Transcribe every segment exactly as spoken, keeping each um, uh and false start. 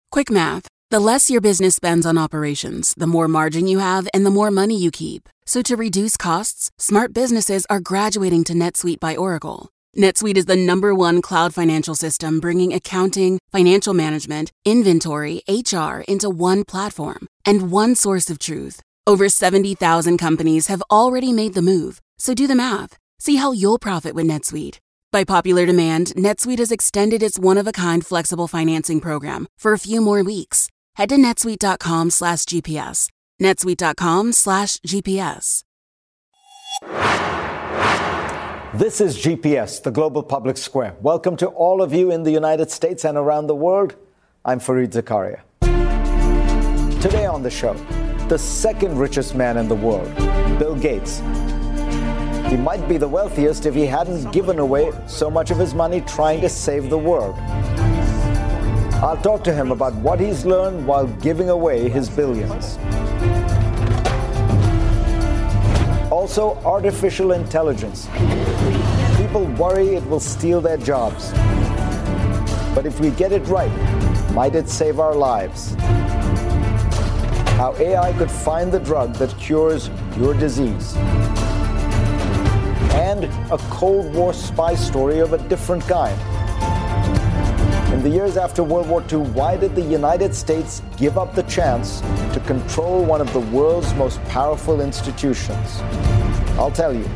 Quick math. The less your business spends on operations, the more margin you have and the more money you keep. So to reduce costs, smart businesses are graduating to NetSuite by Oracle. NetSuite is the number one cloud financial system bringing accounting, financial management, inventory, H R into one platform and one source of truth. Over seventy thousand companies have already made the move. So do the math. See how you'll profit with NetSuite. By popular demand, NetSuite has extended its one-of-a-kind flexible financing program for a few more weeks. Head to netsuite.com slash GPS. netsuite.com slash GPS. This is G P S, the Global Public Square. Welcome to all of you in the United States and around the world. I'm Fareed Zakaria. Today on the show, the second richest man in the world, Bill Gates. He might be the wealthiest if he hadn't given away so much of his money trying to save the world. I'll talk to him about what he's learned while giving away his billions. Also, artificial intelligence. People worry it will steal their jobs. But if we get it right, might it save our lives? How A I could find the drug that cures your disease. And a Cold War spy story of a different kind. In the years after World War Two, why did the United States give up the chance to control one of the world's most powerful institutions? I'll tell you.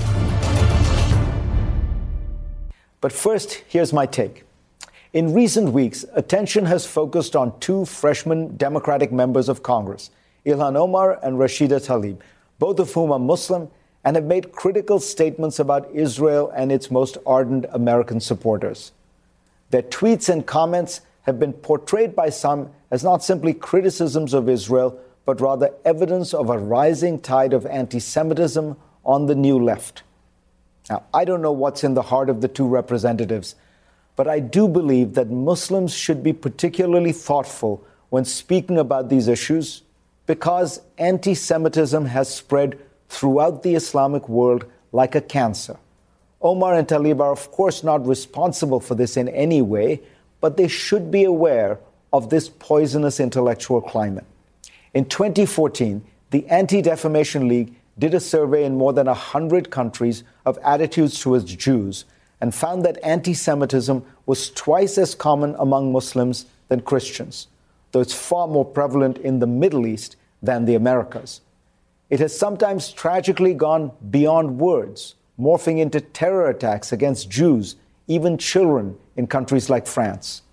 But first, here's my take. In recent weeks, attention has focused on two freshman Democratic members of Congress, Ilhan Omar and Rashida Tlaib, both of whom are Muslim and have made critical statements about Israel and its most ardent American supporters. Their tweets and comments have been portrayed by some as not simply criticisms of Israel, but rather evidence of a rising tide of anti-Semitism on the new left. Now, I don't know what's in the heart of the two representatives, but I do believe that Muslims should be particularly thoughtful when speaking about these issues because anti-Semitism has spread throughout the Islamic world like a cancer. Omar and Tlaib are, of course, not responsible for this in any way, but they should be aware of this poisonous intellectual climate. In twenty fourteen, the Anti-Defamation League did a survey in more than one hundred countries of attitudes towards Jews and found that anti-Semitism was twice as common among Muslims than Christians, though it's far more prevalent in the Middle East than the Americas. It has sometimes tragically gone beyond words, morphing into terror attacks against Jews, even children, in countries like France.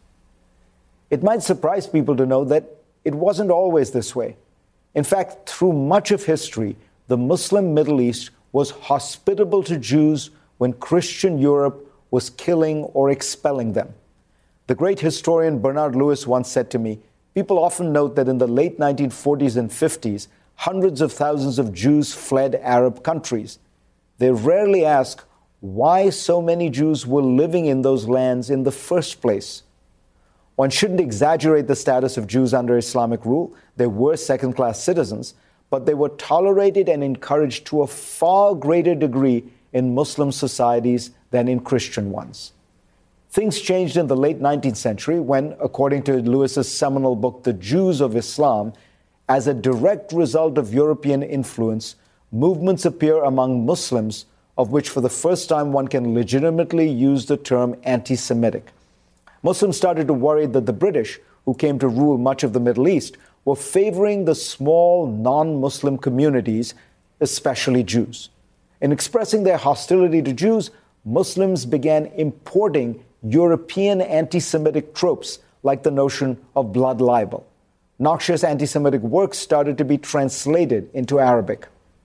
It might surprise people to know that it wasn't always this way. In fact, through much of history, the Muslim Middle East was hospitable to Jews when Christian Europe was killing or expelling them. The great historian Bernard Lewis once said to me, people often note that in the late nineteen forties and fifties, hundreds of thousands of Jews fled Arab countries. They rarely ask why so many Jews were living in those lands in the first place. One shouldn't exaggerate the status of Jews under Islamic rule. They were second-class citizens, but they were tolerated and encouraged to a far greater degree in Muslim societies than in Christian ones. Things changed in the late nineteenth century when, according to Lewis's seminal book, The Jews of Islam, as a direct result of European influence, movements appear among Muslims of which for the first time one can legitimately use the term anti-Semitic. Muslims started to worry that the British, who came to rule much of the Middle East, were favoring the small non-Muslim communities, especially Jews. In expressing their hostility to Jews, Muslims began importing European anti-Semitic tropes like the notion of blood libel. Noxious anti-Semitic works started to be translated into Arabic.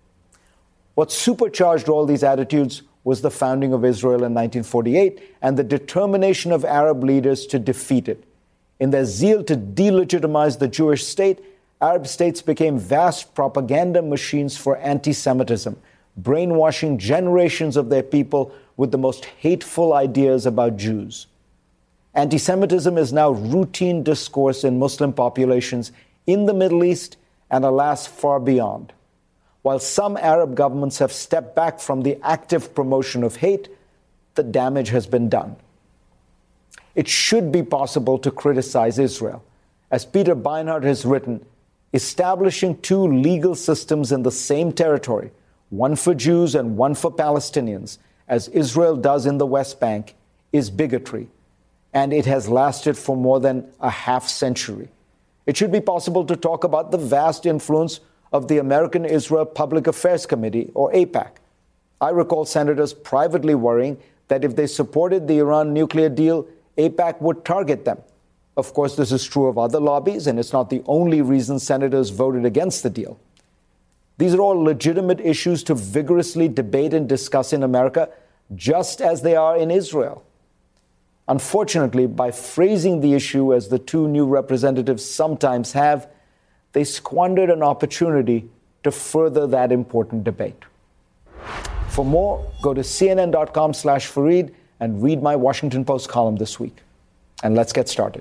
What supercharged all these attitudes was the founding of Israel in nineteen forty-eight and the determination of Arab leaders to defeat it. In their zeal to delegitimize the Jewish state, Arab states became vast propaganda machines for anti-Semitism, brainwashing generations of their people with the most hateful ideas about Jews. Anti-Semitism is now routine discourse in Muslim populations in the Middle East and, alas, far beyond. While some Arab governments have stepped back from the active promotion of hate, the damage has been done. It should be possible to criticize Israel. As Peter Beinart has written, establishing two legal systems in the same territory, one for Jews and one for Palestinians, as Israel does in the West Bank, is bigotry, and it has lasted for more than a half century. It should be possible to talk about the vast influence of the American Israel Public Affairs Committee, or AIPAC. I recall senators privately worrying that if they supported the Iran nuclear deal, AIPAC would target them. Of course, this is true of other lobbies, and it's not the only reason senators voted against the deal. These are all legitimate issues to vigorously debate and discuss in America, just as they are in Israel. Unfortunately, by phrasing the issue as the two new representatives sometimes have, they squandered an opportunity to further that important debate. For more, go to cnn.com slash Fareed and read my Washington Post column this week. And let's get started.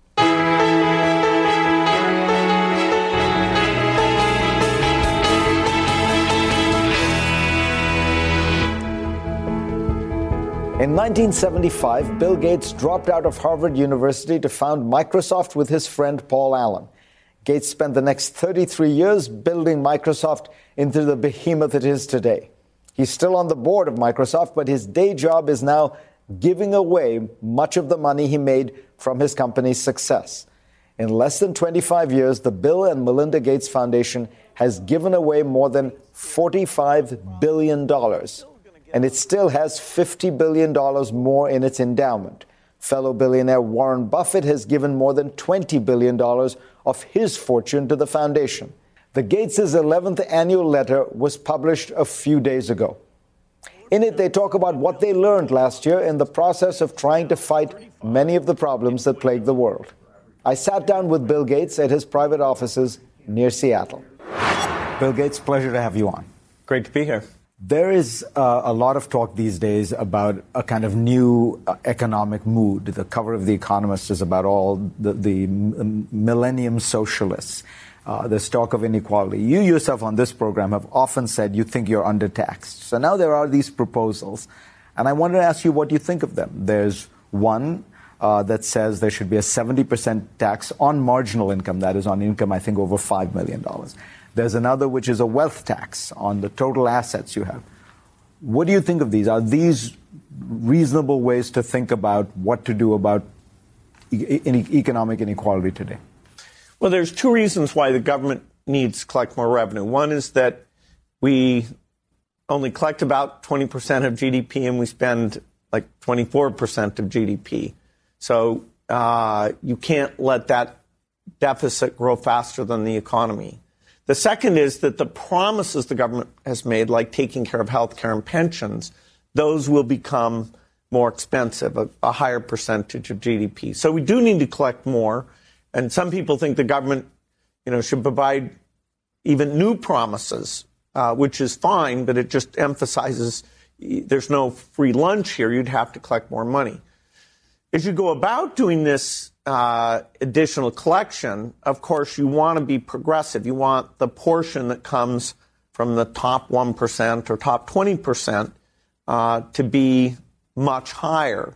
In nineteen seventy-five, Bill Gates dropped out of Harvard University to found Microsoft with his friend Paul Allen. Gates spent the next thirty-three years building Microsoft into the behemoth it is today. He's still on the board of Microsoft, but his day job is now giving away much of the money he made from his company's success. In less than twenty-five years, the Bill and Melinda Gates Foundation has given away more than forty-five billion dollars. And it still has fifty billion dollars more in its endowment. Fellow billionaire Warren Buffett has given more than twenty billion dollars of his fortune to the foundation. The Gates' eleventh annual letter was published a few days ago. In it, they talk about what they learned last year in the process of trying to fight many of the problems that plague the world. I sat down with Bill Gates at his private offices near Seattle. Bill Gates, pleasure to have you on. Great to be here. There is uh, a lot of talk these days about a kind of new uh, economic mood. The cover of The Economist is about all the, the m- millennium socialists. Uh, there's talk of inequality. You yourself on this program have often said you think you're undertaxed. So now there are these proposals, and I wanted to ask you what you think of them. There's one uh, that says there should be a seventy percent tax on marginal income, that is on income, I think, over five million dollars. There's another which is a wealth tax on the total assets you have. What do you think of these? Are these reasonable ways to think about what to do about e- economic inequality today? Well, there's two reasons why the government needs to collect more revenue. One is that we only collect about twenty percent of G D P and we spend like twenty-four percent of G D P. So uh, you can't let that deficit grow faster than the economy. The second is that the promises the government has made, like taking care of health care and pensions, those will become more expensive, a, a higher percentage of G D P. So we do need to collect more. And some people think the government, you know, should provide even new promises, uh, which is fine, but it just emphasizes there's no free lunch here. You'd have to collect more money. As you go about doing this uh, additional collection, of course, you want to be progressive. You want the portion that comes from the top one percent or top twenty percent uh, to be much higher.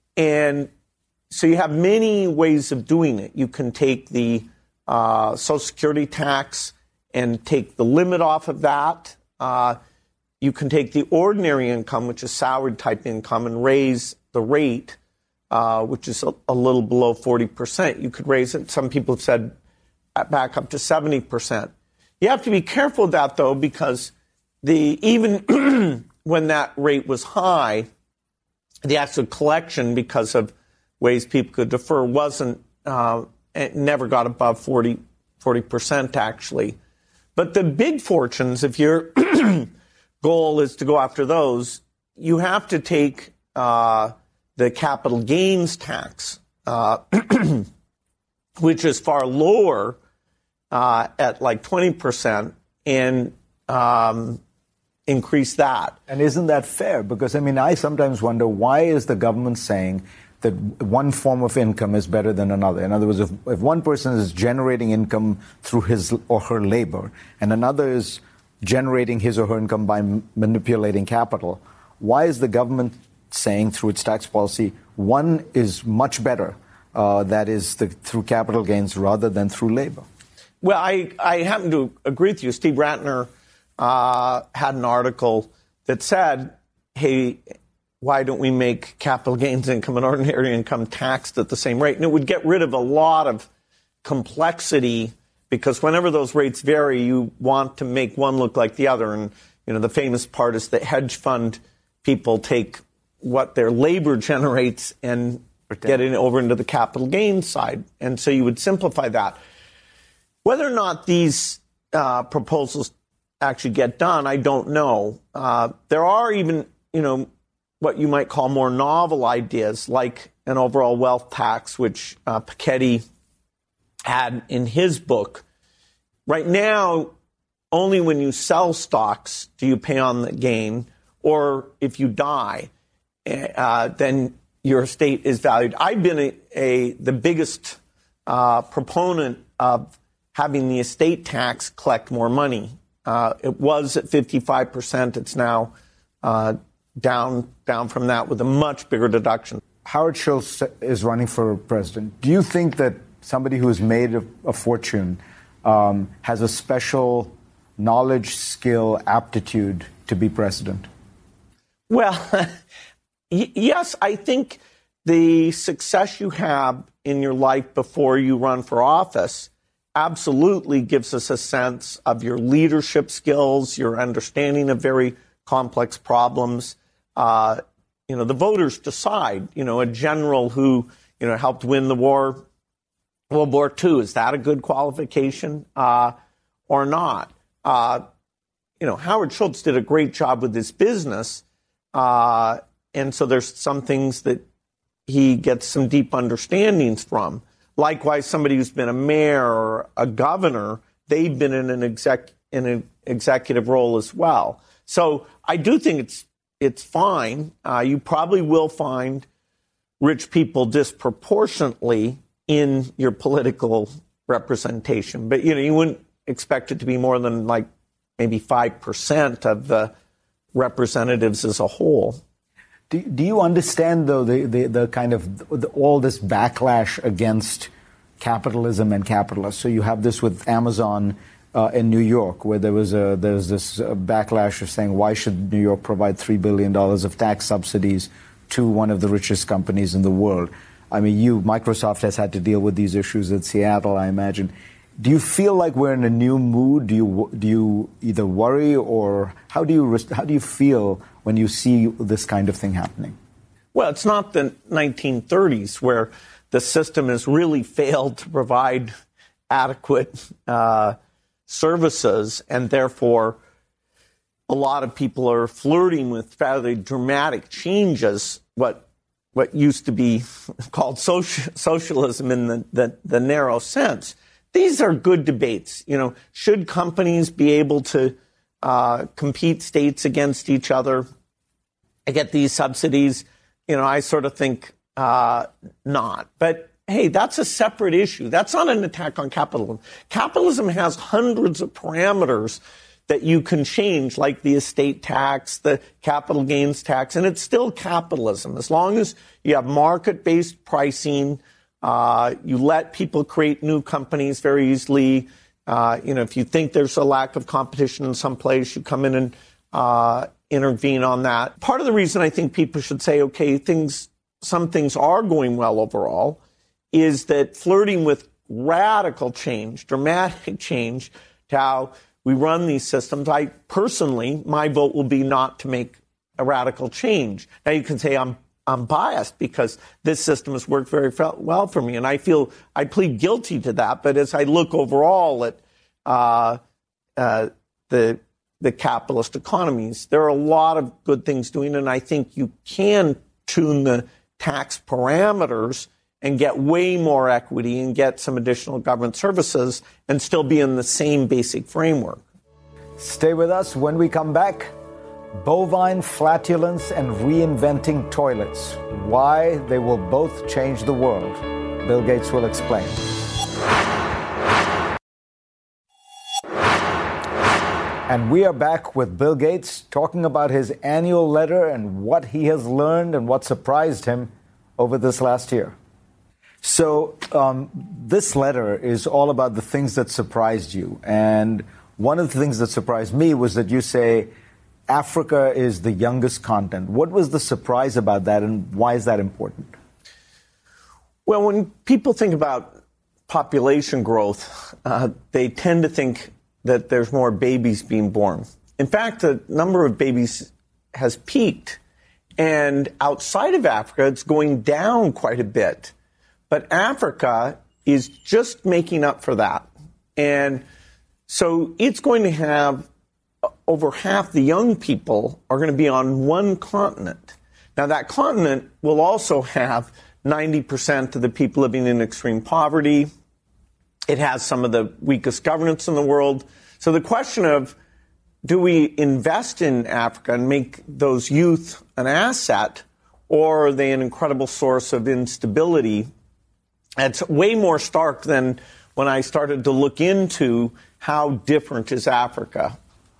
And so you have many ways of doing it. You can take the uh, Social Security tax and take the limit off of that. Uh, you can take the ordinary income, which is salaried type income, and raise the rate, uh, which is a, a little below forty percent. You could raise it, some people have said, back up to seventy percent. You have to be careful of that, though, because the even when that rate was high, the actual collection, because of ways people could defer, wasn't, uh, it never got above forty percent, actually. But the big fortunes, if your goal is to go after those, you have to take uh, the capital gains tax, uh, which is far lower uh, at like twenty percent, and um, increase that. And isn't that fair? Because, I mean, I sometimes wonder, why is the government saying that one form of income is better than another? In other words, if, if one person is generating income through his or her labor and another is generating his or her income by m- manipulating capital, why is the government saying through its tax policy one is much better uh, that is the, through capital gains rather than through labor. Well, I, I happen to agree with you. Steve Ratner uh, had an article that said, hey, why don't we make capital gains income and ordinary income taxed at the same rate? And it would get rid of a lot of complexity, because whenever those rates vary, you want to make one look like the other. And, you know, the famous part is that hedge fund people take what their labor generates and get it over into the capital gains side. And so you would simplify that. Whether or not these uh, proposals actually get done, I don't know. Uh, there are even, you know, what you might call more novel ideas, like an overall wealth tax, which uh, Piketty had in his book. Right now, only when you sell stocks do you pay on the gain, or if you die, uh, then your estate is valued. I've been a, a the biggest uh, proponent of having the estate tax collect more money. Uh, it was at fifty-five percent. It's now uh, down down from that with a much bigger deduction. Howard Schultz is running for president. Do you think that somebody who has made a, a fortune um, has a special knowledge, skill, aptitude to be president? Well, y- yes, I think the success you have in your life before you run for office absolutely gives us a sense of your leadership skills, your understanding of very complex problems. Uh, you know, the voters decide. You know, a general who, you know, helped win the war, World War Two, is that a good qualification uh, or not? Uh, you know, Howard Schultz did a great job with his business, uh, and so there's some things that he gets some deep understandings from. Likewise, somebody who's been a mayor or a governor, they've been in an exec in an executive role as well. So I do think it's it's fine. Uh, you probably will find rich people disproportionately in your political representation, but you know you wouldn't expect it to be more than like maybe five percent of the representatives as a whole. Do, do you understand, though, the, the, the kind of the, all this backlash against capitalism and capitalists? So you have this with Amazon uh, in New York, where there was a there's this uh, backlash of saying, why should New York provide three billion dollars of tax subsidies to one of the richest companies in the world? I mean, you, Microsoft has had to deal with these issues in Seattle, I imagine. Do you feel like we're in a new mood? Do you do you either worry, or how do you how do you feel when you see this kind of thing happening? Well, it's not the nineteen thirties where the system has really failed to provide adequate uh, services, and therefore a lot of people are flirting with fairly dramatic changes, what what used to be called social, socialism in the, the, the narrow sense. These are good debates. You know, should companies be able to uh, compete states against each other and get these subsidies? You know, I sort of think uh, not. But hey, that's a separate issue. That's not an attack on capitalism. Capitalism has hundreds of parameters that you can change, like the estate tax, the capital gains tax, and it's still capitalism. As long as you have market-based pricing, Uh, you let people create new companies very easily. Uh, you know, if you think there's a lack of competition in some place, you come in and uh, intervene on that. Part of the reason I think people should say, okay, things, some things are going well overall, is that flirting with radical change, dramatic change to how we run these systems. I personally, my vote will be not to make a radical change. Now you can say I'm I'm biased because this system has worked very well for me, and I feel I plead guilty to that. But as I look overall at uh, uh, the the capitalist economies, there are a lot of good things doing, and I think you can tune the tax parameters and get way more equity and get some additional government services and still be in the same basic framework. Stay with us. When we come back, bovine flatulence and reinventing toilets. Why they will both change the world. Bill Gates will explain. And we are back with Bill Gates talking about his annual letter and what he has learned and what surprised him over this last year. So um, this letter is all about the things that surprised you. And one of the things that surprised me was that you say Africa is the youngest continent. What was the surprise about that, and why is that important? Well, when people think about population growth, uh, they tend to think that there's more babies being born. In fact, the number of babies has peaked. And outside of Africa, it's going down quite a bit. But Africa is just making up for that. And so it's going to have over half the young people are going to be on one continent. Now, that continent will also have ninety percent of the people living in extreme poverty. It has some of the weakest governance in the world. So the question of, do we invest in Africa and make those youth an asset, or are they an incredible source of instability? It's way more stark than when I started to look into how different is Africa.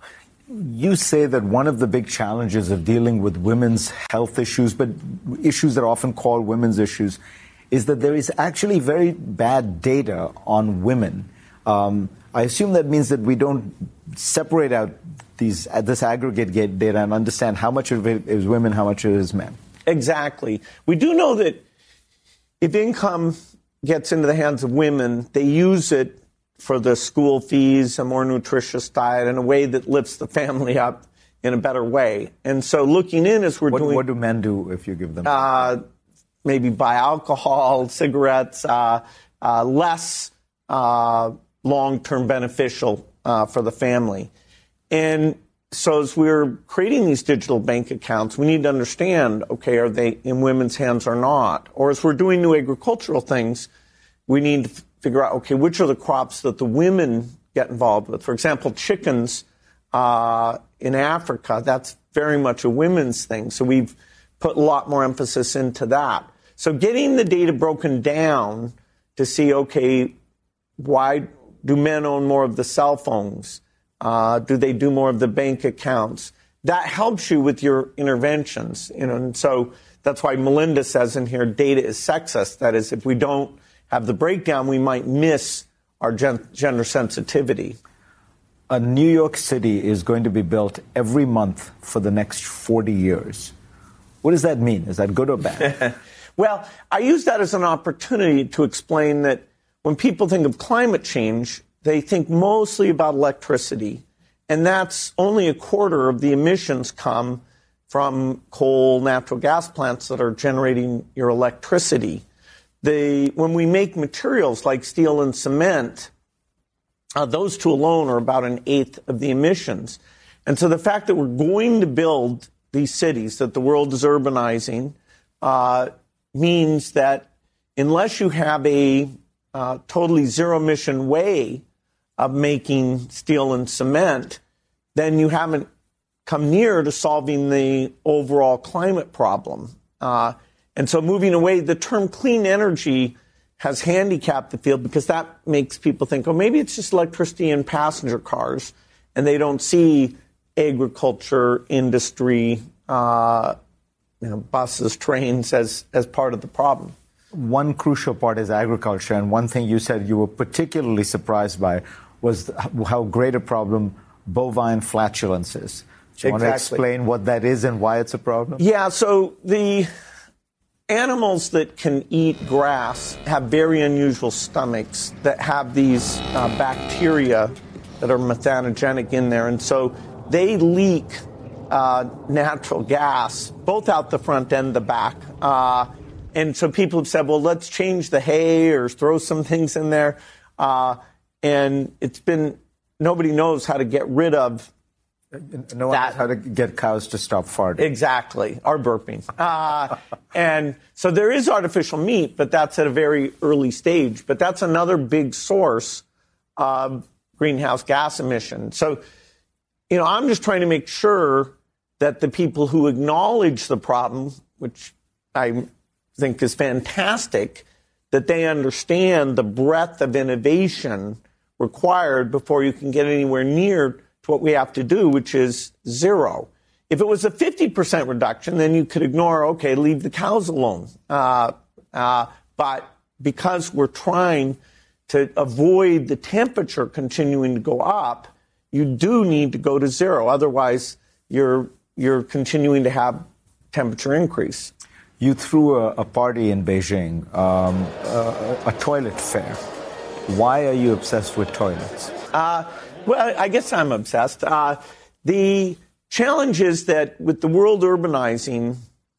You say that one of the big challenges of dealing with women's health issues, but issues that are often called women's issues, is that there is actually very bad data on women. Um, I assume that means that we don't separate out these uh, this aggregate data and understand how much of it is women, how much of it is men. Exactly. We do know that if income gets into the hands of women, they use it for the school fees, a more nutritious diet, in a way that lifts the family up in a better way. And so looking in as we're what, doing... What do men do if you give them? Uh, maybe buy alcohol, cigarettes, uh, uh, less uh, long-term beneficial uh, for the family. And so as we're creating these digital bank accounts, we need to understand, okay, are they in women's hands or not? Or as we're doing new agricultural things, we need to figure out, okay, which are the crops that the women get involved with? For example, chickens uh, in Africa, that's very much a women's thing. So we've put a lot more emphasis into that. So getting the data broken down to see, okay, why do men own more of the cell phones? Uh, do they do more of the bank accounts? That helps you with your interventions. You know, and so that's why Melinda says in here, data is sexist. That is, if we don't have the breakdown, we might miss our gen- gender sensitivity. A New York City is going to be built every month for the next forty years. What does that mean? Is that good or bad? Well, I use that as an opportunity to explain that when people think of climate change, they think mostly about electricity. And that's only a quarter of the emissions come from coal, natural gas plants that are generating your electricity. The, when we make materials like steel and cement, uh, those two alone are about an eighth of the emissions. And so the fact that we're going to build these cities, that the world is urbanizing, uh, means that unless you have a uh, totally zero-emission way of making steel and cement, then you haven't come near to solving the overall climate problem. Uh, And so moving away, the term clean energy has handicapped the field because that makes people think, oh, maybe it's just electricity and passenger cars, and they don't see agriculture, industry, uh, you know, buses, trains as, as part of the problem. One crucial part is agriculture, and one thing you said you were particularly surprised by was how great a problem bovine flatulence is. Do you exactly. want to explain what that is and why it's a problem? Yeah, so the animals that can eat grass have very unusual stomachs that have these uh, bacteria that are methanogenic in there. And so they leak uh, natural gas, both out the front and the back. Uh, and so people have said, well, let's change the hay or throw some things in there. Uh, and it's been, nobody knows how to get rid of No one knows how to get cows to stop farting. Exactly, or burping. Uh, and so there is artificial meat, but that's at a very early stage. But that's another big source of greenhouse gas emission. So, you know, I'm just trying to make sure that the people who acknowledge the problem, which I think is fantastic, that they understand the breadth of innovation required before you can get anywhere near to what we have to do, which is zero. If it was a fifty percent reduction, then you could ignore, okay, leave the cows alone. Uh, uh, but because we're trying to avoid the temperature continuing to go up, you do need to go to zero. Otherwise, you're you're continuing to have temperature increase. You threw a, a party in Beijing, um, a, a toilet fair. Why are you obsessed with toilets? Uh, well, I guess I'm obsessed. Uh, the challenge is that with the world urbanizing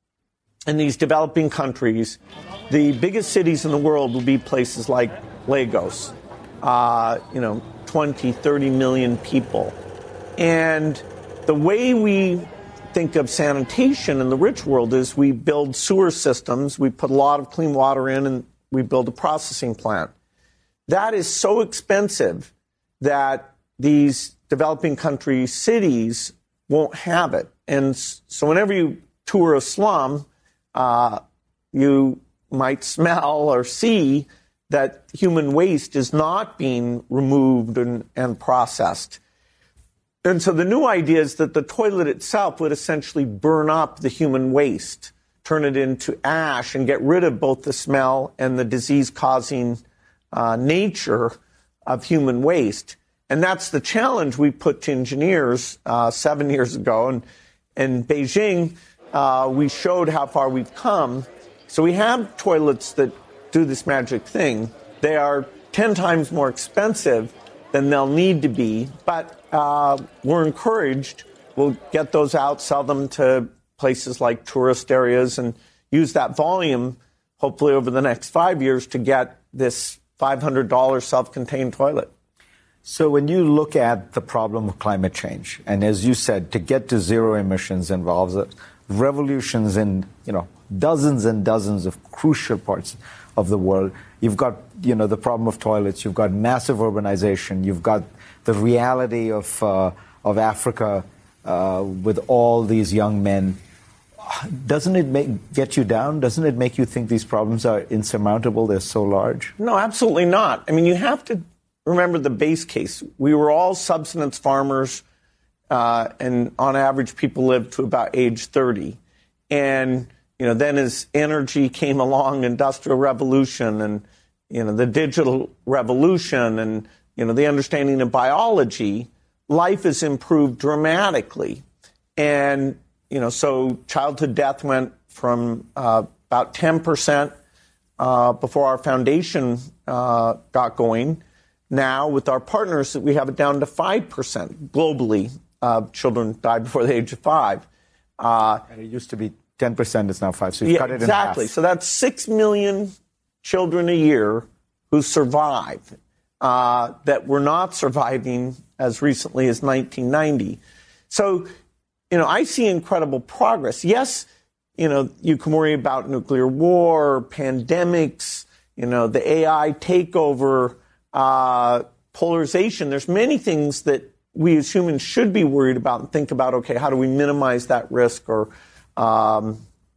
in these developing countries, the biggest cities in the world will be places like Lagos, uh, you know, twenty, thirty million people. And the way we think of sanitation in the rich world is we build sewer systems, we put a lot of clean water in, and we build a processing plant. That is so expensive that these developing country cities won't have it. And so whenever you tour a slum, uh, you might smell or see that human waste is not being removed and, and processed. And so the new idea is that the toilet itself would essentially burn up the human waste, turn it into ash, and get rid of both the smell and the disease-causing uh, nature of human waste. And that's the challenge we put to engineers uh, seven years ago. And in Beijing, uh, we showed how far we've come. So we have toilets that do this magic thing. They are ten times more expensive than they'll need to be, but uh, we're encouraged. We'll get those out, sell them to places like tourist areas, and use that volume, hopefully over the next five years, to get this five hundred dollars self-contained toilet. So when you look at the problem of climate change, and as you said, to get to zero emissions involves revolutions in, you know, dozens and dozens of crucial parts of the world. You've got, you know, the problem of toilets. You've got massive urbanization. You've got the reality of uh, of Africa uh, with all these young men. Doesn't it make, get you down? Doesn't it make you think these problems are insurmountable? They're so large. No, absolutely not. I mean, you have to remember the base case. We were all subsistence farmers, uh, and on average, people lived to about age thirty. And you know, then as energy came along, industrial revolution, and you know, the digital revolution, and you know, the understanding of biology, life has improved dramatically. And you know, so childhood death went from uh, about ten percent uh, before our foundation uh, got going. Now, with our partners, we have it down to five percent globally. Uh, children die before the age of five. Uh, and it used to be ten percent, it's now five, so you've yeah, cut it exactly. in half. So that's six million children a year who survive uh, that were not surviving as recently as nineteen ninety. So, you know, I see incredible progress. Yes, you know, you can worry about nuclear war, pandemics, you know, the A I takeover, uh, polarization. There's many things that we as humans should be worried about and think about, okay, how do we minimize that risk or um,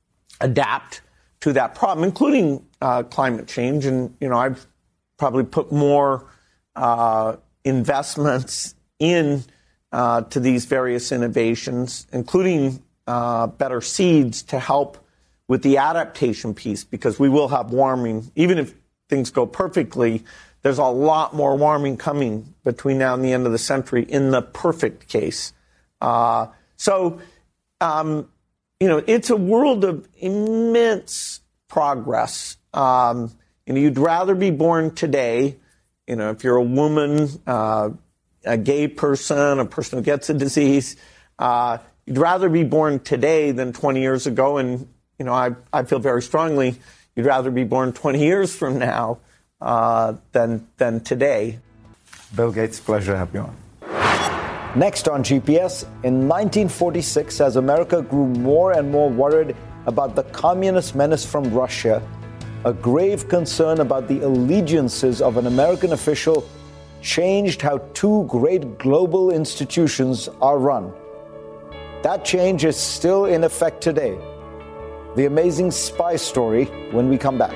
adapt to that problem, including uh, climate change. And, you know, I've probably put more uh, investments in uh, to these various innovations, including uh, better seeds to help with the adaptation piece, because we will have warming. Even if things go perfectly, there's a lot more warming coming between now and the end of the century in the perfect case. Uh, so, um, you know, it's a world of immense progress. Um, you know, you'd rather be born today, you know, if you're a woman, uh, a gay person, a person who gets a disease, uh, you'd rather be born today than twenty years ago. And, you know, I, I feel very strongly you'd rather be born twenty years from now uh, than, than today. Bill Gates, pleasure to have you on. Next on G P S, in nineteen forty-six, as America grew more and more worried about the communist menace from Russia, a grave concern about the allegiances of an American official changed how two great global institutions are run. That change is still in effect today. The amazing spy story when we come back.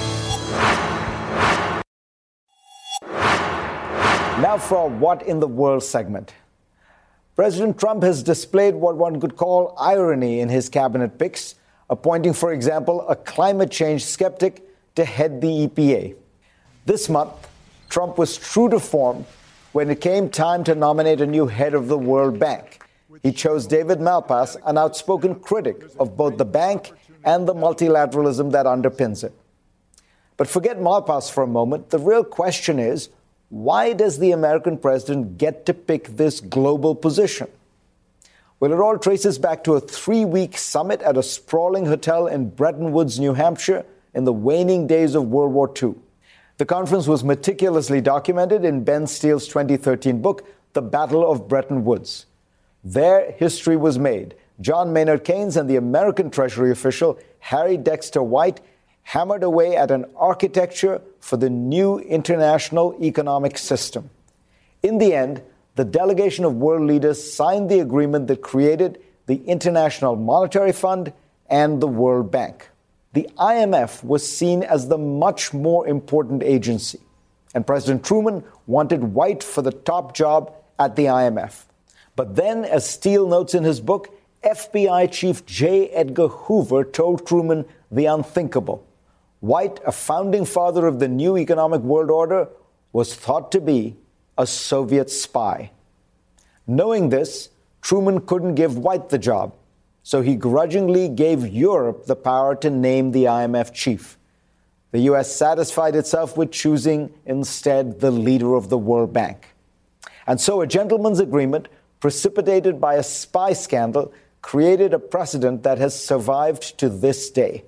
Now for our What in the World segment. President Trump has displayed what one could call irony in his cabinet picks, appointing, for example, a climate change skeptic to head the E P A. This month, Trump was true to form when it came time to nominate a new head of the World Bank. He chose David Malpass, an outspoken critic of both the bank and the multilateralism that underpins it. But forget Malpass for a moment. The real question is, why does the American president get to pick this global position? Well, it all traces back to a three-week summit at a sprawling hotel in Bretton Woods, New Hampshire, in the waning days of World War Two. The conference was meticulously documented in Ben Steele's twenty thirteen book, The Battle of Bretton Woods. There, history was made. John Maynard Keynes and the American Treasury official, Harry Dexter White, hammered away at an architecture for the new international economic system. In the end, the delegation of world leaders signed the agreement that created the International Monetary Fund and the World Bank. The I M F was seen as the much more important agency, and President Truman wanted White for the top job at the I M F. But then, as Steele notes in his book, F B I Chief J. Edgar Hoover told Truman the unthinkable. White, a founding father of the new economic world order, was thought to be a Soviet spy. Knowing this, Truman couldn't give White the job, so he grudgingly gave Europe the power to name the I M F chief. The U S satisfied itself with choosing instead the leader of the World Bank. And so a gentleman's agreement, precipitated by a spy scandal, created a precedent that has survived to this day.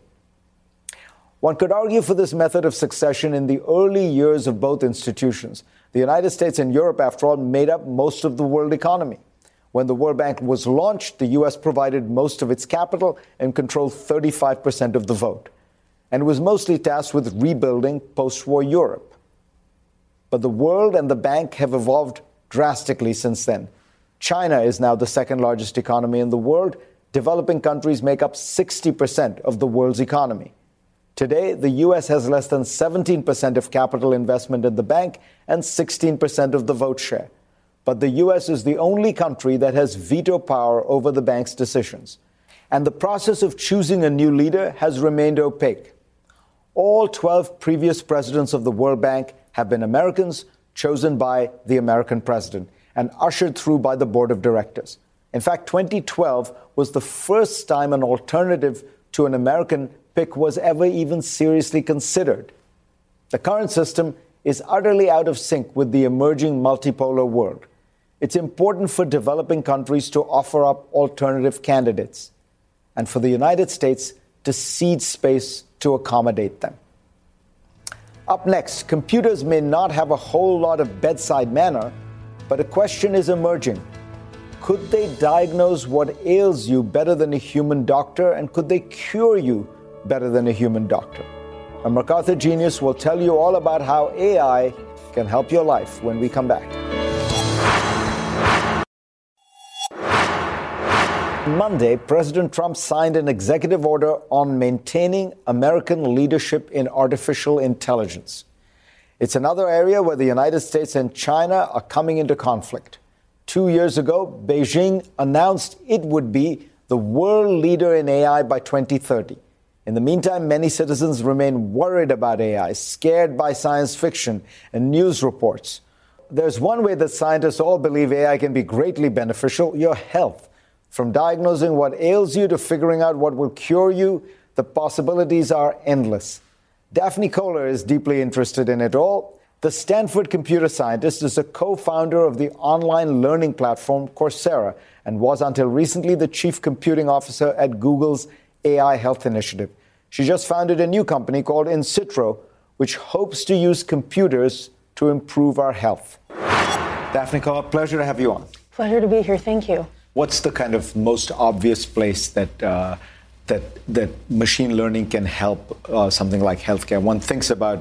One could argue for this method of succession in the early years of both institutions. The United States and Europe, after all, made up most of the world economy. When the World Bank was launched, the U S provided most of its capital and controlled thirty-five percent of the vote, and was mostly tasked with rebuilding post-war Europe. But the world and the bank have evolved drastically since then. China is now the second largest economy in the world. Developing countries make up sixty percent of the world's economy. Today, the U S has less than seventeen percent of capital investment in the bank and sixteen percent of the vote share. But the U S is the only country that has veto power over the bank's decisions. And the process of choosing a new leader has remained opaque. All twelve previous presidents of the World Bank have been Americans, chosen by the American president and ushered through by the board of directors. In fact, twenty twelve was the first time an alternative to an American pick was ever even seriously considered. The current system is utterly out of sync with the emerging multipolar world. It's important for developing countries to offer up alternative candidates, and for the United States to cede space to accommodate them. Up next, computers may not have a whole lot of bedside manner, but a question is emerging. Could they diagnose what ails you better than a human doctor, and could they cure you better than a human doctor? A MacArthur genius will tell you all about how A I can help your life when we come back. Monday, President Trump signed an executive order on maintaining American leadership in artificial intelligence. It's another area where the United States and China are coming into conflict. Two years ago, Beijing announced it would be the world leader in A I by twenty thirty. In the meantime, many citizens remain worried about A I, scared by science fiction and news reports. There's one way that scientists all believe A I can be greatly beneficial: your health. From diagnosing what ails you to figuring out what will cure you, the possibilities are endless. Daphne Koller is deeply interested in it all. The Stanford computer scientist is a co-founder of the online learning platform Coursera and was until recently the chief computing officer at Google's A I Health Initiative. She just founded a new company called Incitro, which hopes to use computers to improve our health. Daphne Koller, pleasure to have you on. Pleasure to be here. Thank you. What's the kind of most obvious place that uh, that that machine learning can help uh, something like healthcare? One thinks about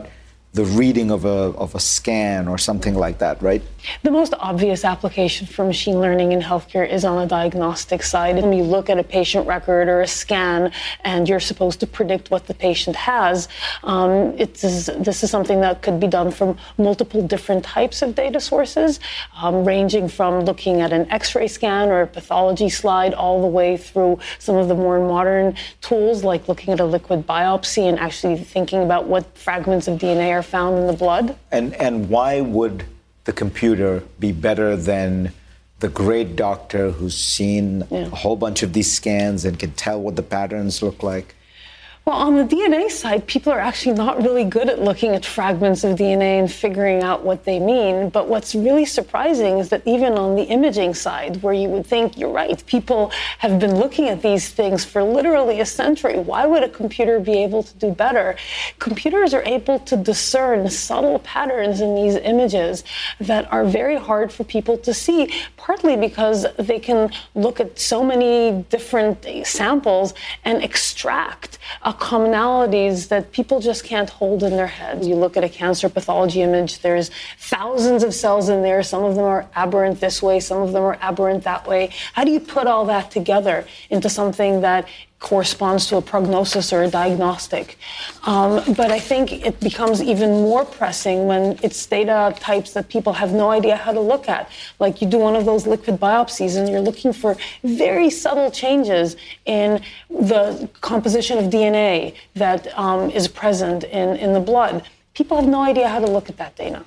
the reading of a of a scan or something like that, right? The most obvious application for machine learning in healthcare is on the diagnostic side. When you look at a patient record or a scan and you're supposed to predict what the patient has, um, it is, this is something that could be done from multiple different types of data sources, um, ranging from looking at an X-ray scan or a pathology slide all the way through some of the more modern tools like looking at a liquid biopsy and actually thinking about what fragments of D N A are found in the blood. And and why would the computer be better than the great doctor who's seen yeah. a whole bunch of these scans and can tell what the patterns look like? Well, on the D N A side, people are actually not really good at looking at fragments of D N A and figuring out what they mean. But what's really surprising is that even on the imaging side, where you would think, you're right, people have been looking at these things for literally a century. Why would a computer be able to do better? Computers are able to discern subtle patterns in these images that are very hard for people to see, partly because they can look at so many different samples and extract a commonalities that people just can't hold in their heads. You look at a cancer pathology image, there's thousands of cells in there. Some of them are aberrant this way, some of them are aberrant that way. How do you put all that together into something that corresponds to a prognosis or a diagnostic? Um, but I think it becomes even more pressing when it's data types that people have no idea how to look at. Like you do one of those liquid biopsies and you're looking for very subtle changes in the composition of D N A that um, is present in, in the blood. People have no idea how to look at that data.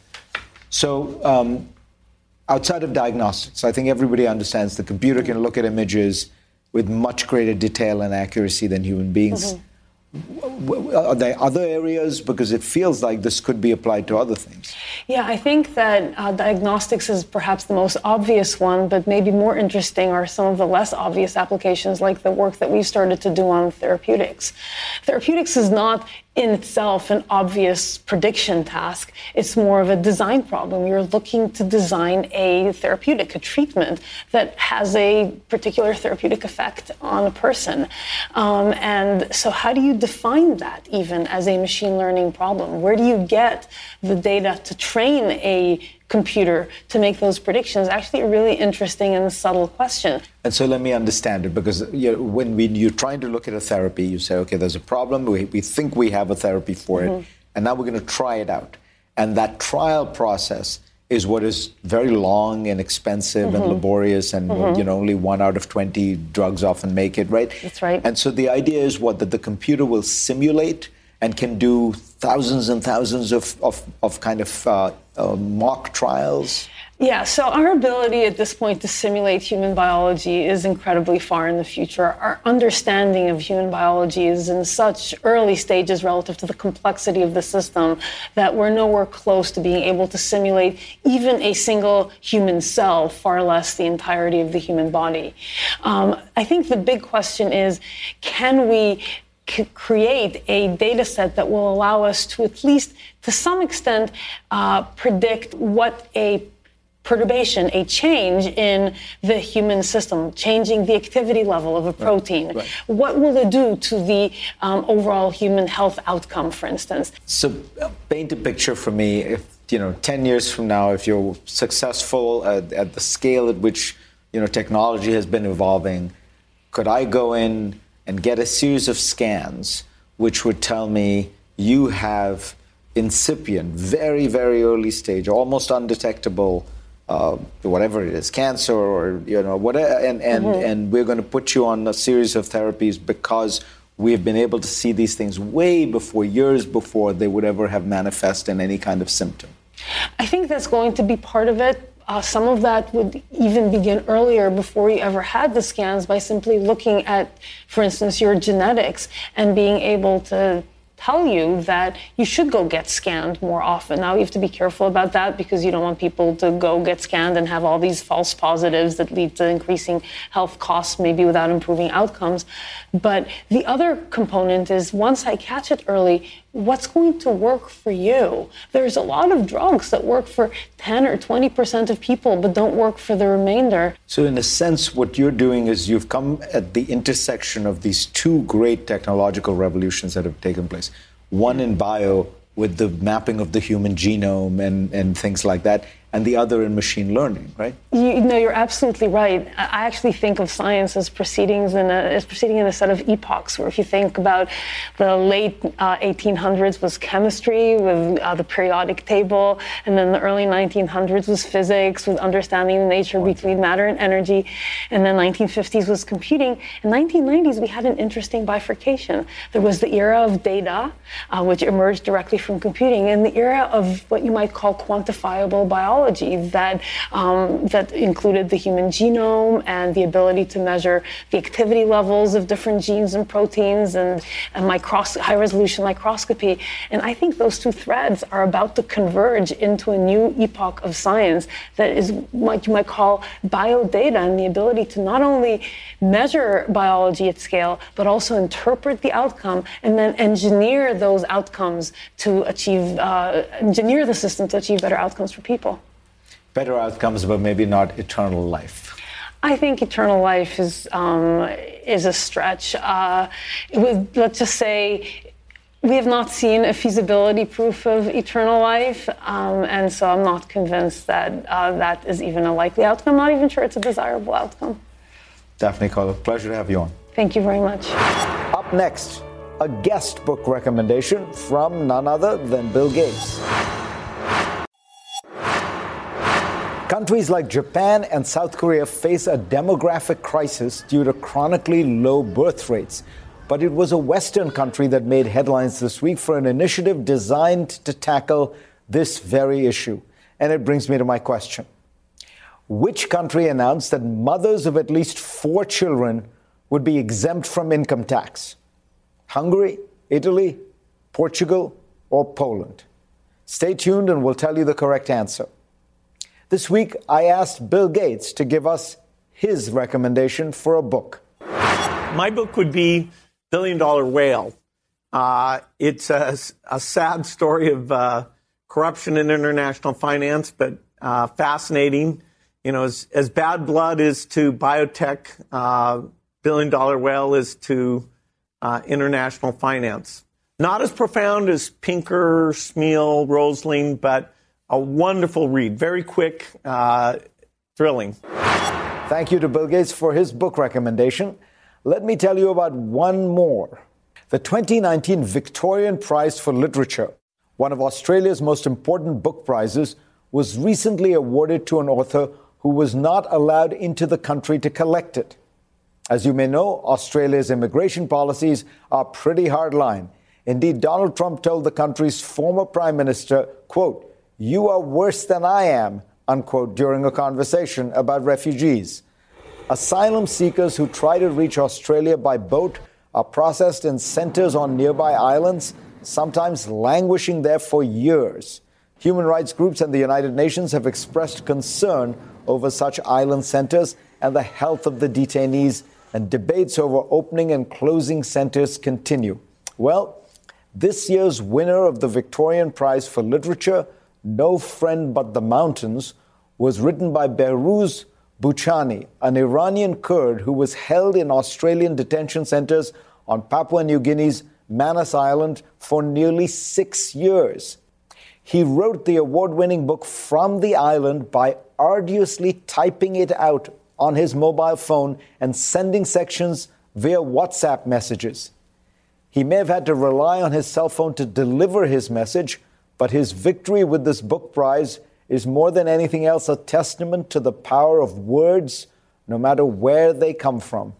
So um, outside of diagnostics, I think everybody understands the computer can look at images with much greater detail and accuracy than human beings. Mm-hmm. Are there other areas? Because it feels like this could be applied to other things. Yeah, I think that uh, diagnostics is perhaps the most obvious one, but maybe more interesting are some of the less obvious applications, like the work that we've started to do on therapeutics. Therapeutics is not in itself an obvious prediction task. It's more of a design problem. You're looking to design a therapeutic, a treatment that has a particular therapeutic effect on a person. Um, and so how do you define that even as a machine learning problem? Where do you get the data to train a computer to make those predictions? Actually a really interesting and subtle question. And so let me understand it, because you know, when we, you're trying to look at a therapy, you say, okay, there's a problem, we, we think we have a therapy for mm-hmm. it, and now we're going to try it out. And that trial process is what is very long and expensive mm-hmm. and laborious, and mm-hmm. you know, only one out of twenty drugs often make it, right? That's right. And so the idea is what, that the computer will simulate and can do thousands and thousands of, of, of kind of uh, uh, mock trials? Yeah, so our ability at this point to simulate human biology is incredibly far in the future. Our understanding of human biology is in such early stages relative to the complexity of the system that we're nowhere close to being able to simulate even a single human cell, far less the entirety of the human body. Um, I think the big question is, can we create a data set that will allow us to at least, to some extent, uh, predict what a perturbation, a change in the human system, changing the activity level of a protein. Right, right. What will it do to the um, overall human health outcome, for instance? So uh, paint a picture for me. If, you know, ten years from now, if you're successful at, at the scale at which, you know, technology has been evolving, could I go in and get a series of scans which would tell me you have incipient, very, very early stage, almost undetectable, uh, whatever it is, cancer or, you know, whatever, and, and, mm-hmm. and we're going to put you on a series of therapies because we've been able to see these things way before, years before they would ever have manifest in any kind of symptom? I think that's going to be part of it. Uh, some of that would even begin earlier, before you ever had the scans, by simply looking at, for instance, your genetics and being able to tell you that you should go get scanned more often. Now, you have to be careful about that because you don't want people to go get scanned and have all these false positives that lead to increasing health costs, maybe without improving outcomes. But the other component is, once I catch it early, what's going to work for you? There's a lot of drugs that work for ten or twenty percent of people, but don't work for the remainder. So in a sense, what you're doing is you've come at the intersection of these two great technological revolutions that have taken place. One in bio, with the mapping of the human genome and, and things like that, and the other in machine learning, right? You know, you're absolutely right. I actually think of science as proceedings in a, as proceeding in a set of epochs, where if you think about the late uh, eighteen hundreds was chemistry with uh, the periodic table, and then the early nineteen hundreds was physics with understanding the nature between matter and energy, and then nineteen fifties was computing. In nineteen nineties, we had an interesting bifurcation. There was the era of data, uh, which emerged directly from computing, and the era of what you might call quantifiable biology. That um, that included the human genome and the ability to measure the activity levels of different genes and proteins, and, and micros- high-resolution microscopy. And I think those two threads are about to converge into a new epoch of science that is what you might call biodata, and the ability to not only measure biology at scale, but also interpret the outcome and then engineer those outcomes to achieve, uh, engineer the system to achieve better outcomes for people. Better outcomes, but maybe not eternal life. I think eternal life is um, is a stretch. Uh, with, let's just say we have not seen a feasibility proof of eternal life, um, and so I'm not convinced that uh, that is even a likely outcome. I'm not even sure it's a desirable outcome. Daphne Koller, pleasure to have you on. Thank you very much. Up next, a guest book recommendation from none other than Bill Gates. Countries like Japan and South Korea face a demographic crisis due to chronically low birth rates. But it was a Western country that made headlines this week for an initiative designed to tackle this very issue. And it brings me to my question. Which country announced that mothers of at least four children would be exempt from income tax? Hungary, Italy, Portugal, or Poland? Stay tuned and we'll tell you the correct answer. This week, I asked Bill Gates to give us his recommendation for a book. My book would be Billion Dollar Whale. Uh, it's a, a sad story of uh, corruption in international finance, but uh, fascinating. You know, as, as Bad Blood is to biotech, uh, Billion Dollar Whale is to uh, international finance. Not as profound as Pinker, Smil, Rosling, but a wonderful read, very quick, uh, thrilling. Thank you to Bill Gates for his book recommendation. Let me tell you about one more. The twenty nineteen Victorian Prize for Literature, one of Australia's most important book prizes, was recently awarded to an author who was not allowed into the country to collect it. As you may know, Australia's immigration policies are pretty hardline. Indeed, Donald Trump told the country's former prime minister, quote, "You are worse than I am," unquote, during a conversation about refugees. Asylum seekers who try to reach Australia by boat are processed in centers on nearby islands, sometimes languishing there for years. Human rights groups and the United Nations have expressed concern over such island centers and the health of the detainees, and debates over opening and closing centers continue. Well, this year's winner of the Victorian Prize for Literature, No Friend But the Mountains, was written by Behrouz Boochani, an Iranian Kurd who was held in Australian detention centers on Papua New Guinea's Manus Island for nearly six years. He wrote the award-winning book from the island by arduously typing it out on his mobile phone and sending sections via WhatsApp messages. He may have had to rely on his cell phone to deliver his message, but his victory with this book prize is more than anything else a testament to the power of words, no matter where they come from.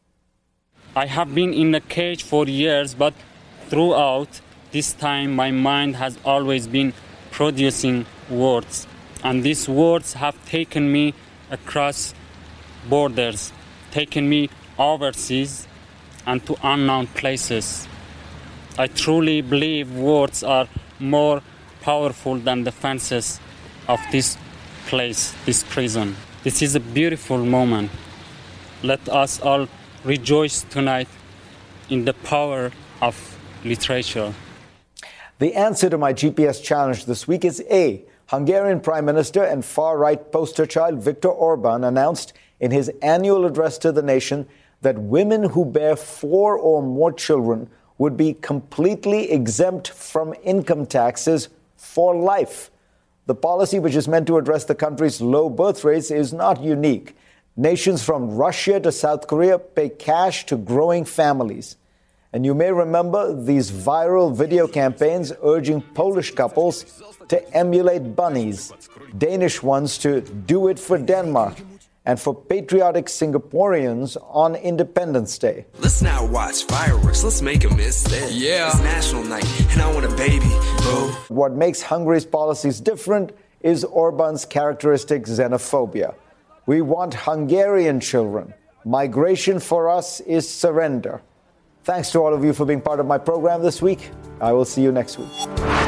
I have been in a cage for years, but throughout this time, my mind has always been producing words. And these words have taken me across borders, taken me overseas and to unknown places. I truly believe words are more powerful than the fences of this place, this prison. This is a beautiful moment. Let us all rejoice tonight in the power of literature. The answer to my G P S challenge this week is A. Hungarian Prime Minister and far-right poster child Viktor Orban announced in his annual address to the nation that women who bear four or more children would be completely exempt from income taxes for life. The policy, which is meant to address the country's low birth rates, is not unique. Nations from Russia to South Korea pay cash to growing families. And you may remember these viral video campaigns urging Polish couples to emulate bunnies, Danish ones to do it for Denmark, and for patriotic Singaporeans on Independence Day. Let's not watch fireworks, let's make them instead. Yeah. It's national night, and I want a baby, boo. What makes Hungary's policies different is Orban's characteristic xenophobia. We want Hungarian children. Migration for us is surrender. Thanks to all of you for being part of my program this week. I will see you next week.